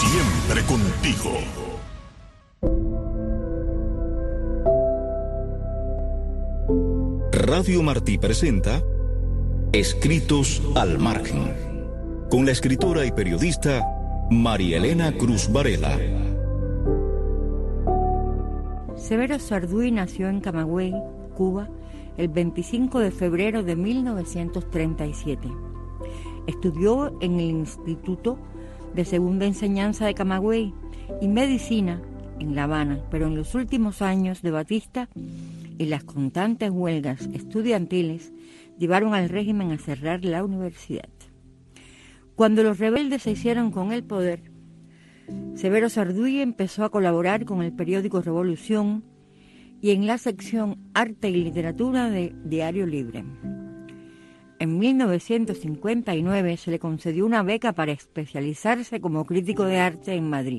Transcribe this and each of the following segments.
Siempre contigo. Radio Martí presenta Escritos al Margen, con la escritora y periodista María Elena Cruz Varela. Severo Sarduy nació en Camagüey, Cuba, el 25 de febrero de 1937. Estudió en el Instituto de Segunda Enseñanza de Camagüey y Medicina en La Habana, pero en los últimos años de Batista y las constantes huelgas estudiantiles llevaron al régimen a cerrar la universidad. Cuando los rebeldes se hicieron con el poder, Severo Sarduy empezó a colaborar con el periódico Revolución y en la sección Arte y Literatura de Diario Libre. En 1959 se le concedió una beca para especializarse como crítico de arte en Madrid.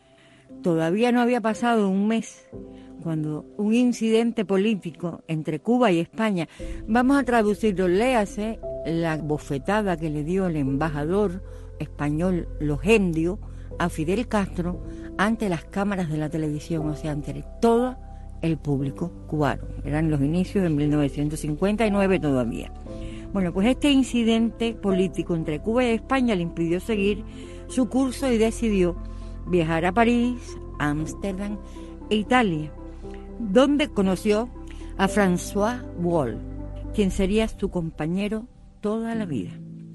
Todavía no había pasado un mes cuando un incidente político entre Cuba y España, vamos a traducirlo, léase la bofetada que le dio el embajador español Logendio a Fidel Castro ante las cámaras de la televisión, o sea, ante todo el público cubano. Eran los inicios de 1959 todavía. Bueno, pues este incidente político entre Cuba y España le impidió seguir su curso y decidió viajar a París, Ámsterdam e Italia, donde conoció a François Wall, quien sería su compañero toda la vida.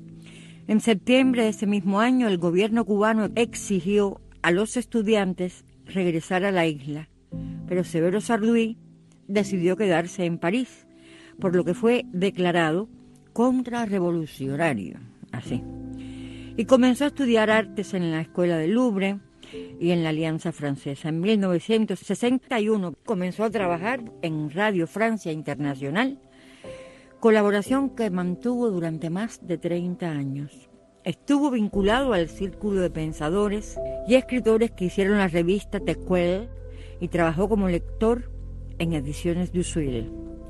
En septiembre de ese mismo año, el gobierno cubano exigió a los estudiantes regresar a la isla, pero Severo Sarduy decidió quedarse en París, por lo que fue declarado contrarrevolucionario, así. Y comenzó a estudiar artes en la Escuela del Louvre y en la Alianza Francesa. En 1961 comenzó a trabajar en Radio Francia Internacional, colaboración que mantuvo durante más de 30 años. Estuvo vinculado al círculo de pensadores y escritores que hicieron la revista Tecuel y trabajó como lector en Ediciones du Suil.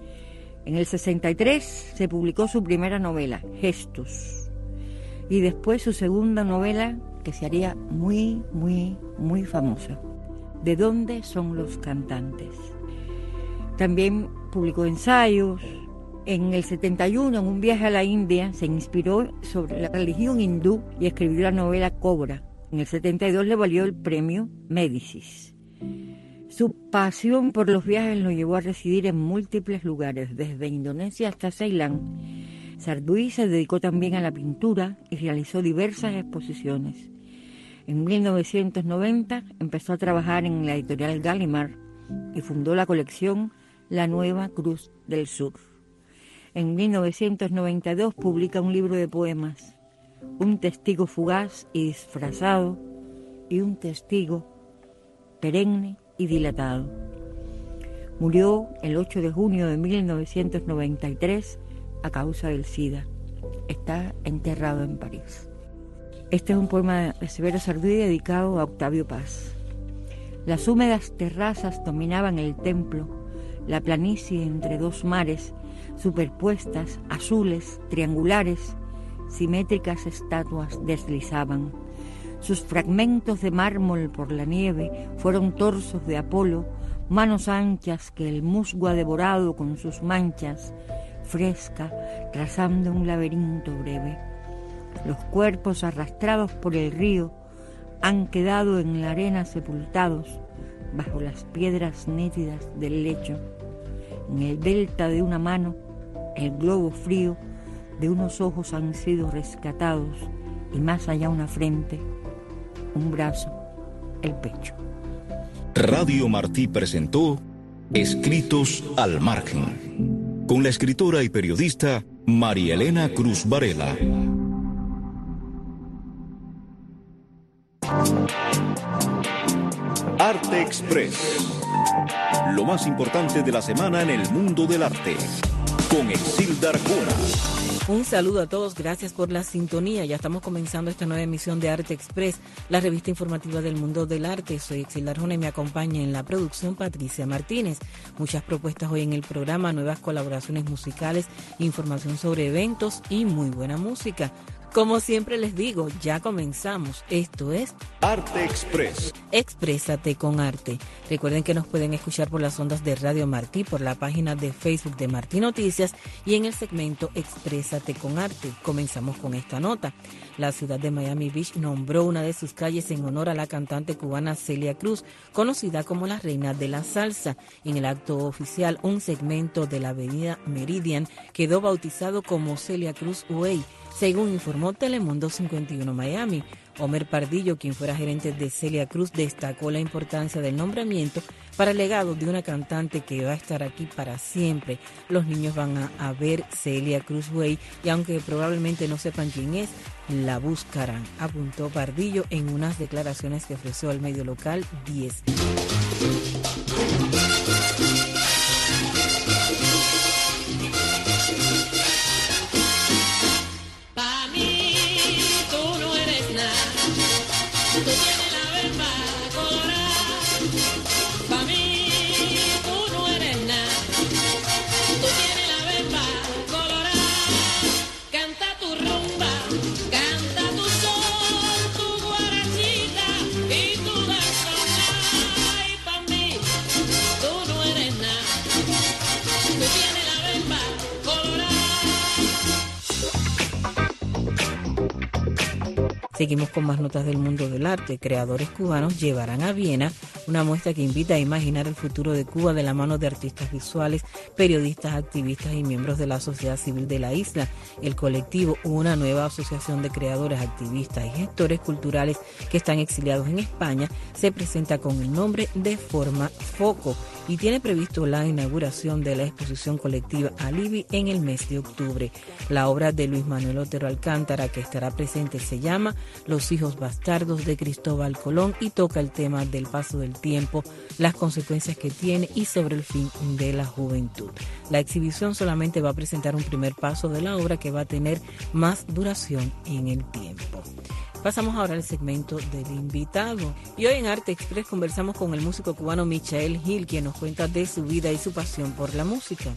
En el 63 se publicó su primera novela, Gestos, y después su segunda novela, que se haría muy famosa, ¿De dónde son los cantantes? También publicó ensayos. En el 71, en un viaje a la India, se inspiró sobre la religión hindú y escribió la novela Cobra. En el 72 le valió el premio Médicis. Su pasión por los viajes lo llevó a residir en múltiples lugares, desde Indonesia hasta Ceilán. Sarduy se dedicó también a la pintura y realizó diversas exposiciones. En 1990 empezó a trabajar en la editorial Gallimard y fundó la colección La Nueva Cruz del Sur. En 1992 publica un libro de poemas, Un testigo fugaz y disfrazado y un testigo perenne y dilatado. Murió el 8 de junio de 1993 a causa del SIDA. Está enterrado en París. Este es un poema de Severo Sarduy dedicado a Octavio Paz. Las húmedas terrazas dominaban el templo, la planicie entre dos mares, superpuestas, azules, triangulares, simétricas estatuas deslizaban. Sus fragmentos de mármol por la nieve fueron torsos de Apolo, manos anchas que el musgo ha devorado con sus manchas, fresca, trazando un laberinto breve. Los cuerpos arrastrados por el río han quedado en la arena sepultados bajo las piedras nítidas del lecho. En el delta de una mano, el globo frío de unos ojos han sido rescatados y más allá una frente, un brazo, el pecho. Radio Martí presentó Escritos al Margen, con la escritora y periodista María Elena Cruz Varela. Arte Express. Lo más importante de la semana en el mundo del arte. Con Exilda Arjona. Un saludo a todos, gracias por la sintonía. Ya estamos comenzando esta nueva emisión de Arte Express, la revista informativa del mundo del arte. Soy Exilda Arjona y me acompaña en la producción Patricia Martínez. Muchas propuestas hoy en el programa, nuevas colaboraciones musicales, información sobre eventos y muy buena música. Como siempre les digo, ya comenzamos. Esto es Arte Express. Exprésate con Arte. Recuerden que nos pueden escuchar por las ondas de Radio Martí, por la página de Facebook de Martí Noticias y en el segmento Exprésate con Arte. Comenzamos con esta nota. La ciudad de Miami Beach nombró una de sus calles en honor a la cantante cubana Celia Cruz, conocida como la reina de la salsa. En el acto oficial, un segmento de la avenida Meridian quedó bautizado como Celia Cruz Way, según informó Telemundo 51 Miami. Homer Pardillo, quien fuera gerente de Celia Cruz, destacó la importancia del nombramiento para el legado de una cantante que va a estar aquí para siempre. Los niños van a ver Celia Cruz Way y aunque probablemente no sepan quién es, la buscarán, apuntó Pardillo en unas declaraciones que ofreció al medio local 10. Seguimos con más notas del mundo del arte. Creadores cubanos llevarán a Viena una muestra que invita a imaginar el futuro de Cuba de la mano de artistas visuales, periodistas, activistas y miembros de la sociedad civil de la isla. El colectivo, una nueva asociación de creadores, activistas y gestores culturales que están exiliados en España, se presenta con el nombre de Forma Foco y tiene previsto la inauguración de la exposición colectiva Alibi en el mes de octubre. La obra de Luis Manuel Otero Alcántara, que estará presente, se llama Los hijos bastardos de Cristóbal Colón y toca el tema del paso del tiempo, las consecuencias que tiene y sobre el fin de la juventud. La exhibición solamente va a presentar un primer paso de la obra que va a tener más duración en el tiempo. Pasamos ahora al segmento del invitado. Y hoy en Arte Express conversamos con el músico cubano Michael Gil, quien nos cuenta de su vida y su pasión por la música.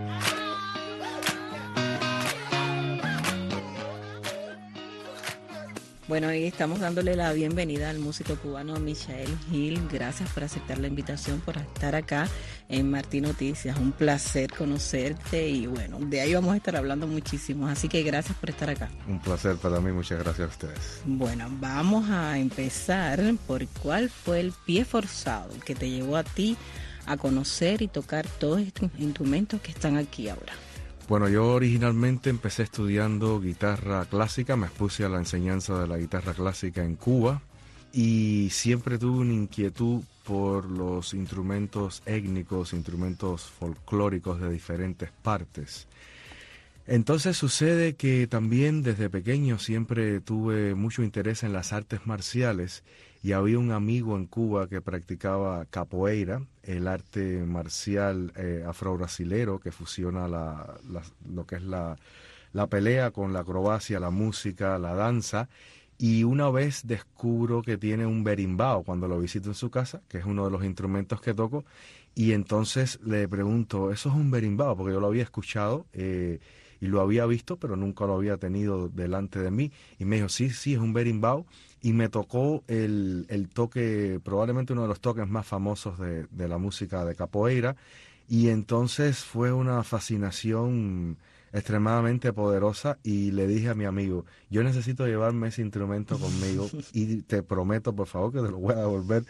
Bueno, hoy estamos dándole la bienvenida al músico cubano Michael Gil. Gracias por aceptar la invitación, por estar acá en Martí Noticias. Un placer conocerte y bueno, de ahí vamos a estar hablando muchísimo. Así que gracias por estar acá. Un placer para mí, muchas gracias a ustedes. Bueno, vamos a empezar por cuál fue el pie forzado que te llevó a ti a conocer y tocar todos estos instrumentos que están aquí ahora. Bueno, yo originalmente empecé estudiando guitarra clásica, me expuse a la enseñanza de la guitarra clásica en Cuba y siempre tuve una inquietud por los instrumentos étnicos, instrumentos folclóricos de diferentes partes. Entonces sucede que también desde pequeño siempre tuve mucho interés en las artes marciales y había un amigo en Cuba que practicaba capoeira, el arte marcial afro-brasilero que fusiona lo que es la pelea con la acrobacia, la música, la danza. Y una vez descubro que tiene un berimbau cuando lo visito en su casa, que es uno de los instrumentos que toco, y entonces le pregunto, ¿eso es un berimbau? Porque yo lo había escuchado y lo había visto, pero nunca lo había tenido delante de mí. Y me dijo, sí, es un berimbau. Y me tocó el toque, probablemente uno de los toques más famosos de la música de capoeira. Y entonces fue una fascinación extremadamente poderosa y le dije a mi amigo, yo necesito llevarme ese instrumento conmigo y te prometo, por favor, que te lo voy a devolver.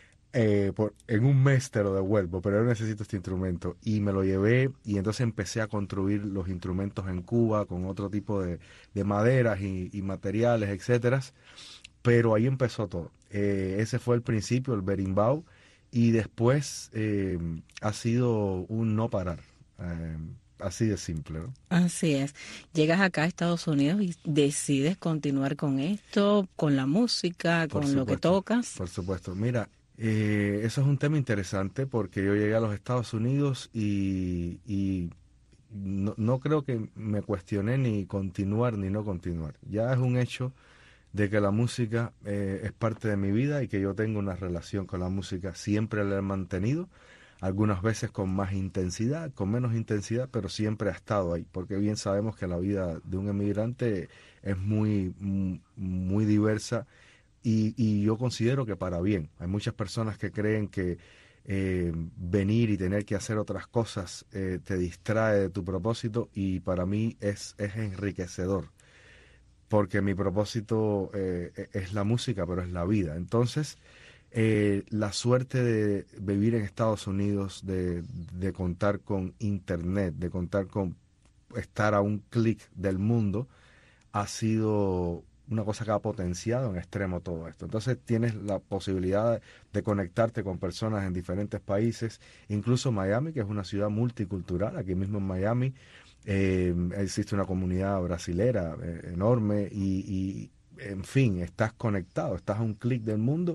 En un mes te lo devuelvo, pero yo necesito este instrumento. Y me lo llevé y entonces empecé a construir los instrumentos en Cuba con otro tipo de maderas y materiales, etcétera. Pero ahí empezó todo. Ese fue el principio, el berimbau, y después ha sido un no parar. Así de simple, ¿no? Así es. Llegas acá a Estados Unidos y decides continuar con esto, con la música, con lo que tocas. Por supuesto. Mira, eso es un tema interesante porque yo llegué a los Estados Unidos y no creo que me cuestioné ni continuar ni no continuar. Ya es un hecho de que la música es parte de mi vida y que yo tengo una relación con la música, siempre la he mantenido, algunas veces con más intensidad, con menos intensidad, pero siempre ha estado ahí, porque bien sabemos que la vida de un emigrante es muy diversa y yo considero que para bien. Hay muchas personas que creen que venir y tener que hacer otras cosas te distrae de tu propósito, y para mí es enriquecedor, porque mi propósito es la música, pero es la vida. Entonces, la suerte de vivir en Estados Unidos, de contar con internet, de contar con estar a un clic del mundo, ha sido una cosa que ha potenciado en extremo todo esto. Entonces tienes la posibilidad de conectarte con personas en diferentes países, incluso Miami, que es una ciudad multicultural. Aquí mismo en Miami existe una comunidad brasilera enorme y, en fin, estás conectado, estás a un clic del mundo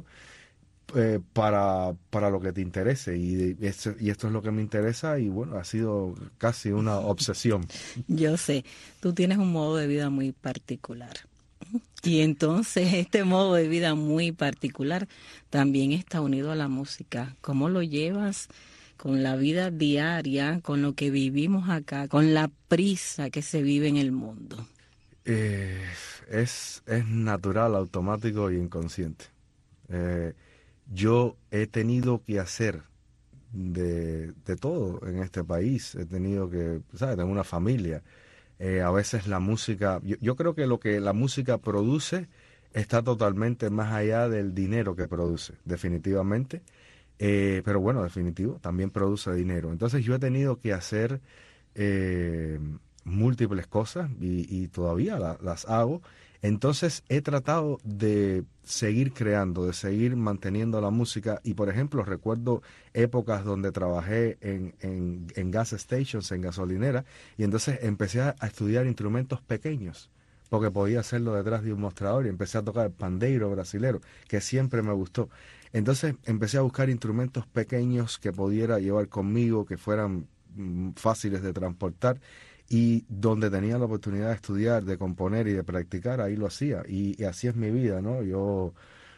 para lo que te interese, y esto es lo que me interesa, y bueno, ha sido casi una obsesión. Yo sé, tú tienes un modo de vida muy particular. Y entonces este modo de vida muy particular también está unido a la música. ¿Cómo lo llevas con la vida diaria, con lo que vivimos acá, con la prisa que se vive en el mundo? Es natural, automático y inconsciente. Yo he tenido que hacer de todo en este país. He tenido que, ¿sabes? Tengo una familia. A veces la música, yo creo que lo que la música produce está totalmente más allá del dinero que produce, definitivamente. Pero bueno, definitivo, también produce dinero. Entonces yo he tenido que hacer múltiples cosas y todavía las hago. Entonces he tratado de seguir creando, de seguir manteniendo la música, y por ejemplo recuerdo épocas donde trabajé en gas stations, en gasolinera, y entonces empecé a estudiar instrumentos pequeños, porque podía hacerlo detrás de un mostrador, y empecé a tocar pandeiro brasilero, que siempre me gustó. Entonces empecé a buscar instrumentos pequeños que pudiera llevar conmigo, que fueran fáciles de transportar, y donde tenía la oportunidad de estudiar, de componer y de practicar, ahí lo hacía. Y así es mi vida, ¿no? Yo,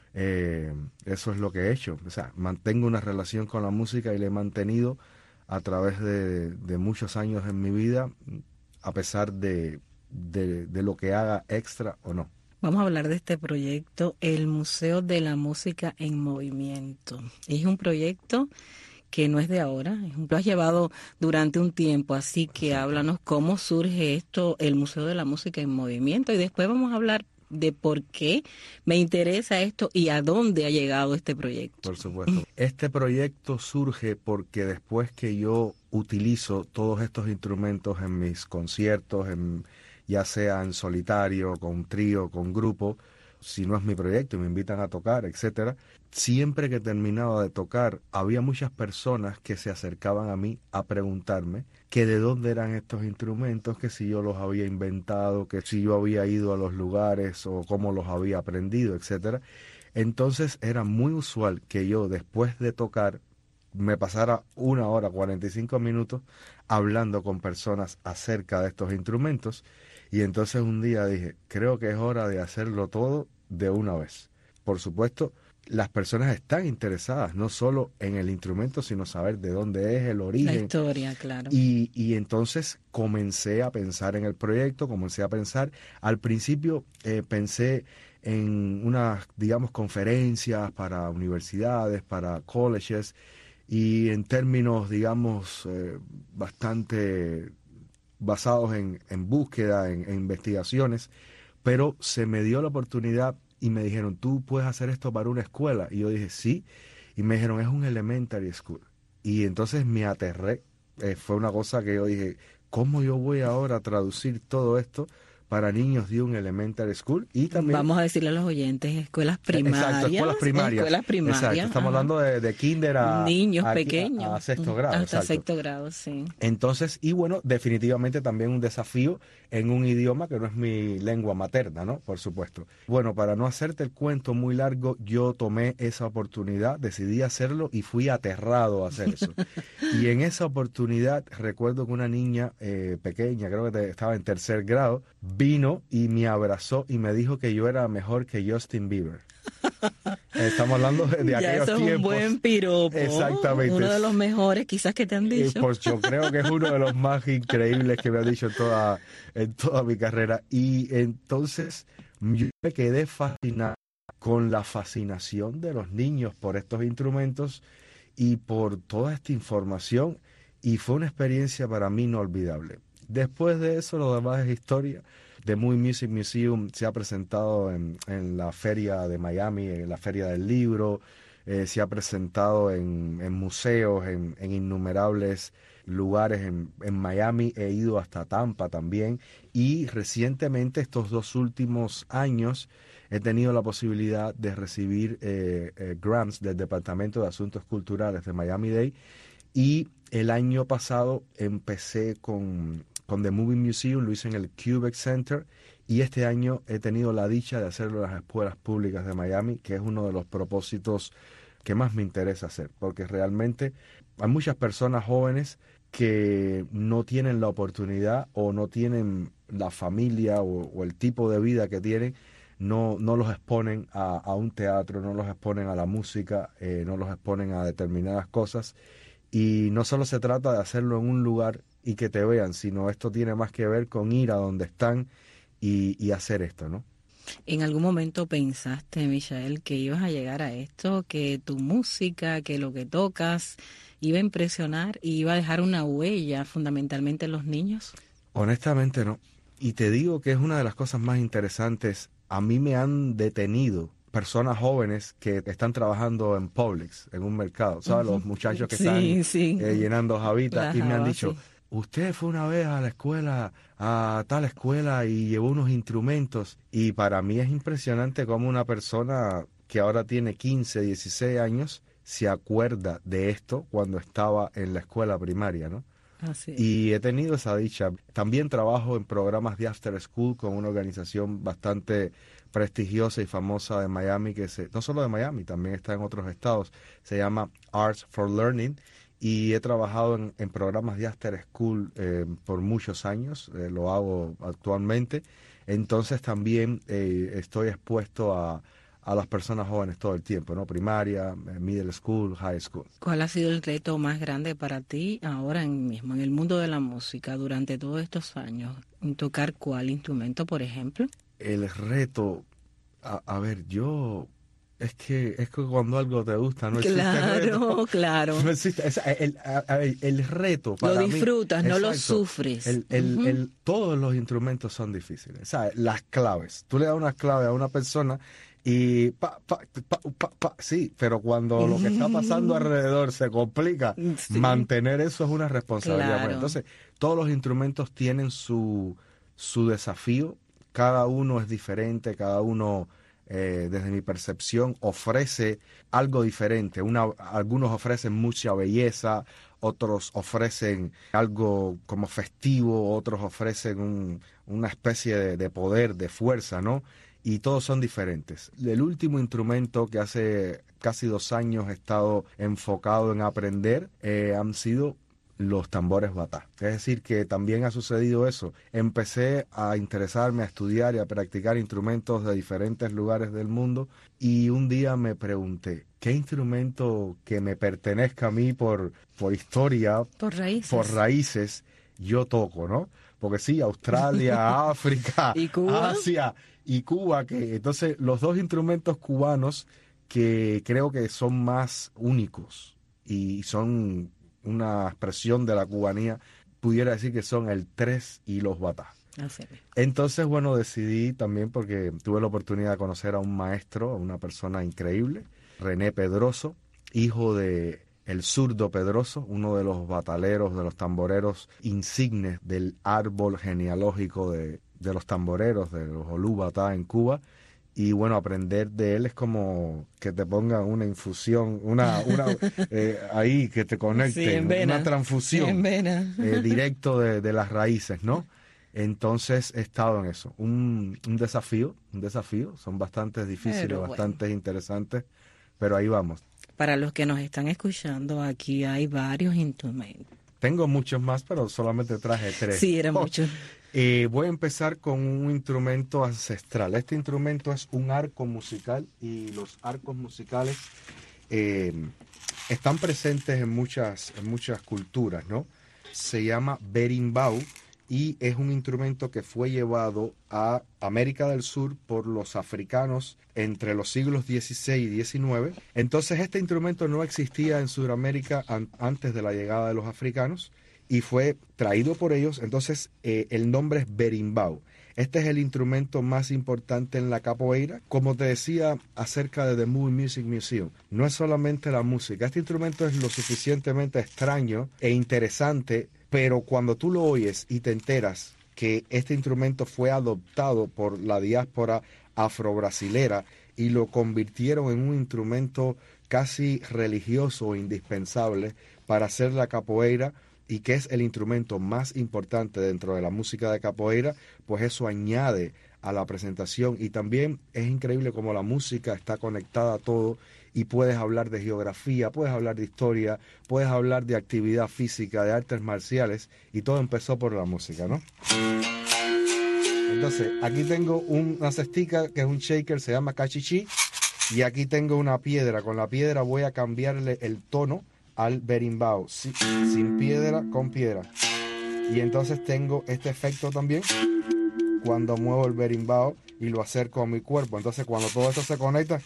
eso es lo que he hecho. O sea, mantengo una relación con la música y la he mantenido a través de muchos años en mi vida, a pesar de lo que haga extra o no. Vamos a hablar de este proyecto, el Museo de la Música en Movimiento. Es un proyecto que no es de ahora, lo has llevado durante un tiempo, así que háblanos cómo surge esto, el Museo de la Música en Movimiento, y después vamos a hablar de por qué me interesa esto y a dónde ha llegado este proyecto. Por supuesto. Este proyecto surge porque después que yo utilizo todos estos instrumentos en mis conciertos, ya sea en solitario, con trío, con grupo, si no es mi proyecto y me invitan a tocar, etcétera, siempre que terminaba de tocar había muchas personas que se acercaban a mí a preguntarme que de dónde eran estos instrumentos, que si yo los había inventado, que si yo había ido a los lugares o cómo los había aprendido, etcétera. Entonces era muy usual que yo, después de tocar, me pasara 1 hora, 45 minutos hablando con personas acerca de estos instrumentos. Y entonces un día dije, creo que es hora de hacerlo todo de una vez. Por supuesto, las personas están interesadas no solo en el instrumento, sino saber de dónde es el origen. La historia, claro. Y entonces comencé a pensar en el proyecto, al principio pensé en unas, digamos, conferencias para universidades, para colleges, y en términos, digamos, bastante basados en búsqueda, en investigaciones, pero se me dio la oportunidad y me dijeron, ¿tú puedes hacer esto para una escuela? Y yo dije, sí, y me dijeron, es un elementary school. Y entonces me aterré, fue una cosa que yo dije, ¿cómo yo voy ahora a traducir todo esto para niños de un elementary school? Y también, vamos a decirle a los oyentes, escuelas primarias. Exacto, escuelas primarias. Exacto, estamos hablando de kinder a niños pequeños. A sexto grado. Hasta exacto. sexto grado, sí. Entonces, y bueno, definitivamente también un desafío en un idioma que no es mi lengua materna, ¿no? Por supuesto. Bueno, para no hacerte el cuento muy largo, yo tomé esa oportunidad, decidí hacerlo y fui aterrado a hacer eso. Y en esa oportunidad recuerdo que una niña pequeña, creo que estaba en 3er grado, vino y me abrazó y me dijo que yo era mejor que Justin Bieber. Estamos hablando de ya aquellos eso es tiempos. un buen piropo. Exactamente. Uno de los mejores quizás que te han dicho. Pues yo creo que es uno de los más increíbles que me han dicho en toda mi carrera. Y entonces yo me quedé fascinado con la fascinación de los niños por estos instrumentos y por toda esta información. Y fue una experiencia para mí inolvidable. Después de eso, lo demás es historia. The Movie Music Museum se ha presentado en la feria de Miami, en la feria del libro, se ha presentado en museos, en innumerables lugares en Miami, he ido hasta Tampa también, y recientemente, estos 2 últimos años, he tenido la posibilidad de recibir grants del Departamento de Asuntos Culturales de Miami-Dade, y el año pasado empecé con The Movie Museum, lo hice en el Kubek Center, y este año he tenido la dicha de hacerlo en las escuelas públicas de Miami, que es uno de los propósitos que más me interesa hacer, porque realmente hay muchas personas jóvenes que no tienen la oportunidad o no tienen la familia o el tipo de vida que tienen, no los exponen a un teatro, no los exponen a la música, no los exponen a determinadas cosas. Y no solo se trata de hacerlo en un lugar y que te vean, sino esto tiene más que ver con ir a donde están y hacer esto, ¿no? ¿En algún momento pensaste, Michael, que ibas a llegar a esto, que tu música, que lo que tocas iba a impresionar y iba a dejar una huella fundamentalmente en los niños? Honestamente no. Y te digo que es una de las cosas más interesantes. A mí me han detenido personas jóvenes que están trabajando en Publix, en un mercado, ¿sabes? Los muchachos que están llenando jabitas, y me han dicho, usted fue una vez a la escuela, a tal escuela, y llevó unos instrumentos. Y para mí es impresionante cómo una persona que ahora tiene 15, 16 años se acuerda de esto cuando estaba en la escuela primaria, ¿no? Así es. Y he tenido esa dicha. También trabajo en programas de After School con una organización bastante prestigiosa y famosa de Miami, no solo de Miami, también está en otros estados, se llama Arts for Learning, y he trabajado en programas de After School por muchos años, lo hago actualmente. Entonces también estoy expuesto a las personas jóvenes todo el tiempo, ¿no? Primaria, middle school, high school. ¿Cuál ha sido el reto más grande para ti ahora mismo, en el mundo de la música, durante todos estos años? ¿Tocar cuál instrumento, por ejemplo? El reto, a ver, es que cuando algo te gusta no existe reto. Claro. No existe. El reto para lo mí, disfrutas, no lo exacto, sufres. Todos los instrumentos son difíciles. ¿Sabes? Las claves. Tú le das una clave a una persona y sí, pero cuando lo que está pasando alrededor se complica, mantener eso es una responsabilidad. Claro. Entonces, todos los instrumentos tienen su desafío. Cada uno es diferente, cada uno, desde mi percepción, ofrece algo diferente. Algunos ofrecen mucha belleza, otros ofrecen algo como festivo, otros ofrecen una especie de poder, de fuerza, ¿no? Y todos son diferentes. El último instrumento que hace casi 2 años he estado enfocado en aprender han sido los tambores batá. Es decir, que también ha sucedido eso. Empecé a interesarme, a estudiar y a practicar instrumentos de diferentes lugares del mundo, y un día me pregunté, ¿qué instrumento que me pertenezca a mí por historia, por raíces, yo toco, ¿no? Porque sí, Australia, África, ¿Y Cuba? Asia y Cuba, que entonces los 2 instrumentos cubanos que creo que son más únicos y son una expresión de la cubanía, pudiera decir que son el tres y los batá. Así. Entonces, bueno, decidí también, porque tuve la oportunidad de conocer a un maestro, a una persona increíble, René Pedroso, hijo de el zurdo Pedroso, uno de los bataleros, de los tamboreros insignes del árbol genealógico de los tamboreros, de los Olú Batá en Cuba. Y bueno, aprender de él es como que te pongan una infusión, ahí que te conecte, una transfusión directo de las raíces, ¿no? Entonces he estado en eso. Un desafío, son bastante difíciles, bastante interesantes, pero ahí vamos. Para los que nos están escuchando, aquí hay varios instrumentos. Tengo muchos más, pero solamente traje 3. Sí, eran muchos. Voy a empezar con un instrumento ancestral. Este instrumento es un arco musical y los arcos musicales están presentes en muchas culturas, ¿no? Se llama berimbau y es un instrumento que fue llevado a América del Sur por los africanos entre los siglos XVI y XIX. Entonces este instrumento no existía en Sudamérica antes de la llegada de los africanos y fue traído por ellos. Entonces el nombre es berimbau. Este es el instrumento más importante en la capoeira. Como te decía acerca de The Movie Music Museum, no es solamente la música. Este instrumento es lo suficientemente extraño e interesante, pero cuando tú lo oyes y te enteras que este instrumento fue adoptado por la diáspora afrobrasilera y lo convirtieron en un instrumento casi religioso e indispensable para hacer la capoeira, y que es el instrumento más importante dentro de la música de capoeira, pues eso añade a la presentación. Y también es increíble cómo la música está conectada a todo y puedes hablar de geografía, puedes hablar de historia, puedes hablar de actividad física, de artes marciales, y todo empezó por la música, ¿no? Entonces, aquí tengo una cestica que es un shaker, se llama cachichi, y aquí tengo una piedra. Con la piedra voy a cambiarle el tono al berimbau, sin piedra, con piedra. Y entonces tengo este efecto también cuando muevo el berimbau y lo acerco a mi cuerpo. Entonces cuando todo esto se conecta,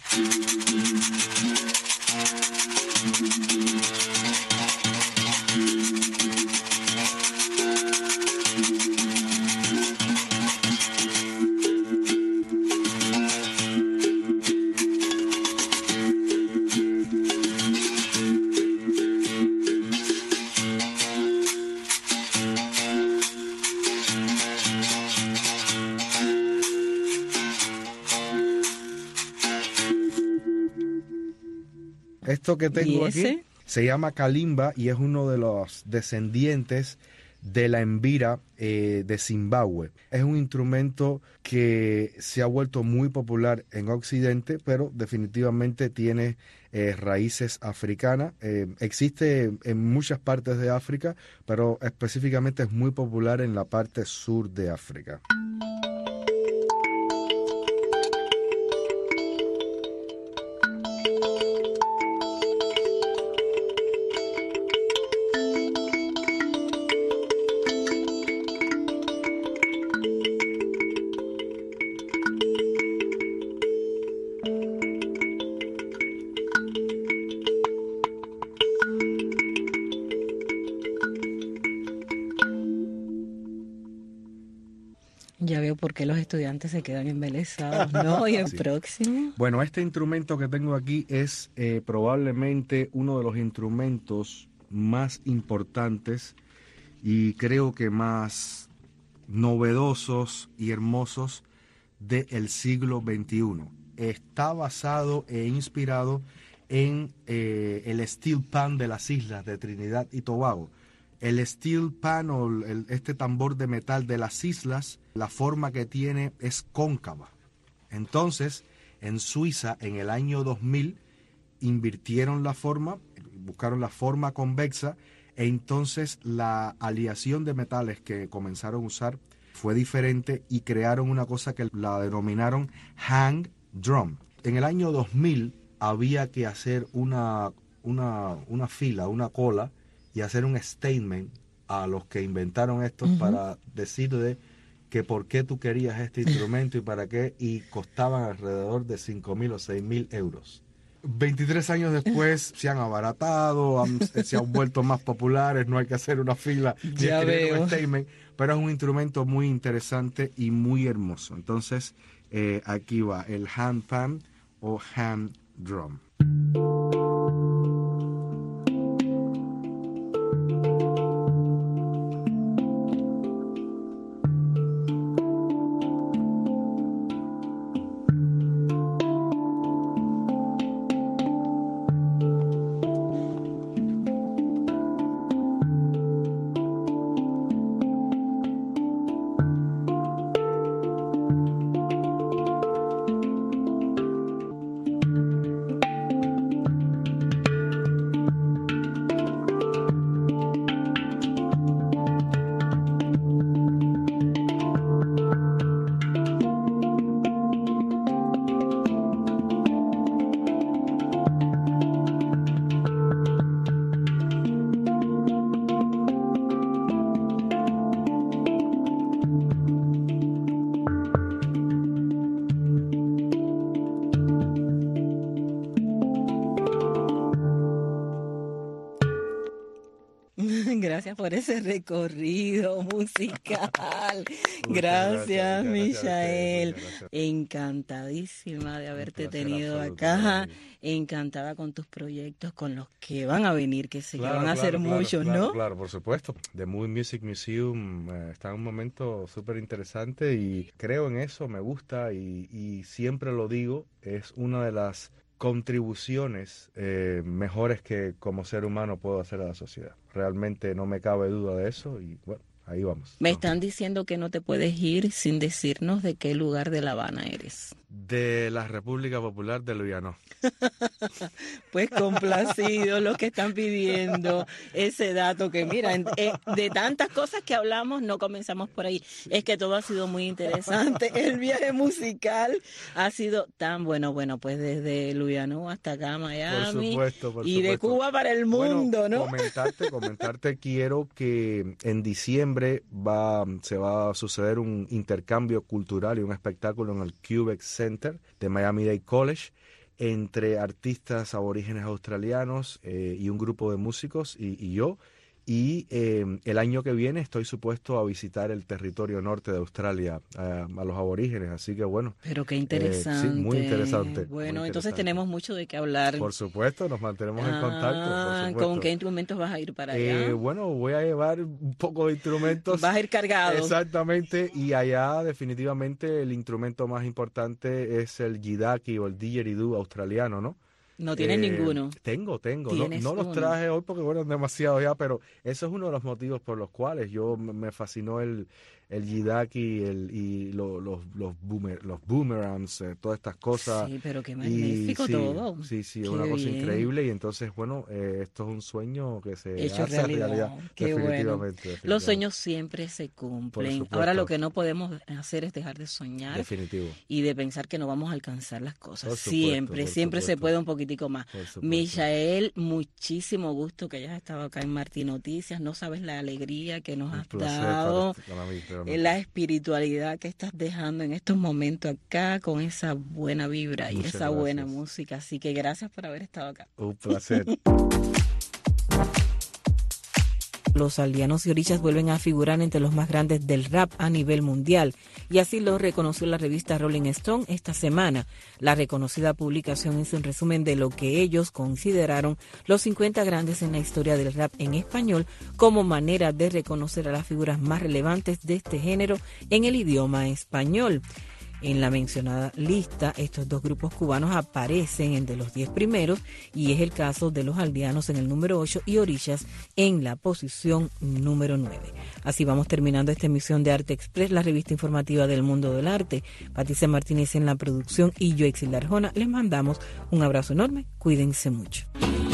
esto que tengo aquí se llama kalimba y es uno de los descendientes de la embira de Zimbabue. Es un instrumento que se ha vuelto muy popular en Occidente, pero definitivamente tiene raíces africanas. Existe en muchas partes de África, pero específicamente es muy popular en la parte sur de África. Ya veo por qué los estudiantes se quedan embelesados, ¿no? Y el Sí. próximo. Bueno, este instrumento que tengo aquí es probablemente uno de los instrumentos más importantes y creo que más novedosos y hermosos del siglo XXI. Está basado e inspirado en el steel pan de las islas de Trinidad y Tobago. El steel pan o este tambor de metal de las islas, la forma que tiene es cóncava. Entonces, en Suiza, en el año 2000, invirtieron la forma, buscaron la forma convexa, e entonces la aleación de metales que comenzaron a usar fue diferente y crearon una cosa que la denominaron hang drum. En el año 2000 había que hacer una fila, una cola, y hacer un statement a los que inventaron esto para decirle que por qué tú querías este instrumento y para qué, y costaban alrededor de 5.000 o 6.000 euros. 23 años después se han abaratado, se han vuelto más populares, no hay que hacer una fila ni Ya escribir veo. un statement, pero es un instrumento muy interesante y muy hermoso. Entonces, aquí va el hand pan o hand drum. gracias por ese recorrido musical. Gracias, Michael. Encantadísima de haberte tenido acá. Encantada con tus proyectos, con los que van a venir, que sé que van a ser muchos, ¿no? Claro, por supuesto. The Movie Music Museum está en un momento súper interesante y creo en eso, me gusta y siempre lo digo, es una de las contribuciones mejores que como ser humano puedo hacer a la sociedad. Realmente no me cabe duda de eso y bueno, ahí vamos. Me están diciendo que no te puedes ir sin decirnos de qué lugar de La Habana eres. De la República Popular de Luyano. Pues complacidos los que están pidiendo ese dato que mira, de tantas cosas que hablamos no comenzamos por ahí, es que todo ha sido muy interesante, el viaje musical ha sido tan bueno, pues desde Luyano hasta acá Miami, por supuesto. De Cuba para el mundo, ¿no? Comentarte quiero que en diciembre se va a suceder un intercambio cultural y un espectáculo en el Cubex Center de Miami-Dade College entre artistas aborígenes australianos y un grupo de músicos y yo. Y el año que viene estoy supuesto a visitar el territorio norte de Australia, a los aborígenes, así que bueno. Pero qué interesante. Sí, muy interesante. Bueno, entonces tenemos mucho de qué hablar. Por supuesto, nos mantenemos en contacto. ¿Con qué instrumentos vas a ir para allá? Bueno, voy a llevar un poco de instrumentos. Vas a ir cargado. Exactamente, y allá definitivamente el instrumento más importante es el jidaki o el didgeridoo australiano, ¿no? No tienes ninguno. Tengo. No los traje hoy porque bueno, es demasiado ya, pero eso es uno de los motivos por los cuales me fascinó el jidaki y los boomerangs, todas estas cosas. Sí, pero qué magnífico todo. Sí, una cosa increíble y entonces, bueno, esto es un sueño que se hecho hace realidad. Qué definitivamente. Los sueños siempre se cumplen. Ahora lo que no podemos hacer es dejar de soñar. Definitivo. Y de pensar que no vamos a alcanzar las cosas. Por supuesto, siempre se puede un poquitico más. Michael, muchísimo gusto que hayas estado acá en Martí Noticias. No sabes la alegría que nos has dado. La espiritualidad que estás dejando en estos momentos acá con esa buena vibra y esa buena música. Así que gracias por haber estado acá. Un placer. Los aldeanos y orichas vuelven a figurar entre los más grandes del rap a nivel mundial, y así lo reconoció la revista Rolling Stone esta semana. La reconocida publicación hizo un resumen de lo que ellos consideraron los 50 grandes en la historia del rap en español, como manera de reconocer a las figuras más relevantes de este género en el idioma español. En la mencionada lista, estos dos grupos cubanos aparecen entre los 10 primeros, y es el caso de los aldeanos en el número 8 y Orishas en la posición número 9. Así vamos terminando esta emisión de Arte Express, la revista informativa del mundo del arte. Patricia Martínez en la producción y yo, Exilda Arjona, les mandamos un abrazo enorme. Cuídense mucho.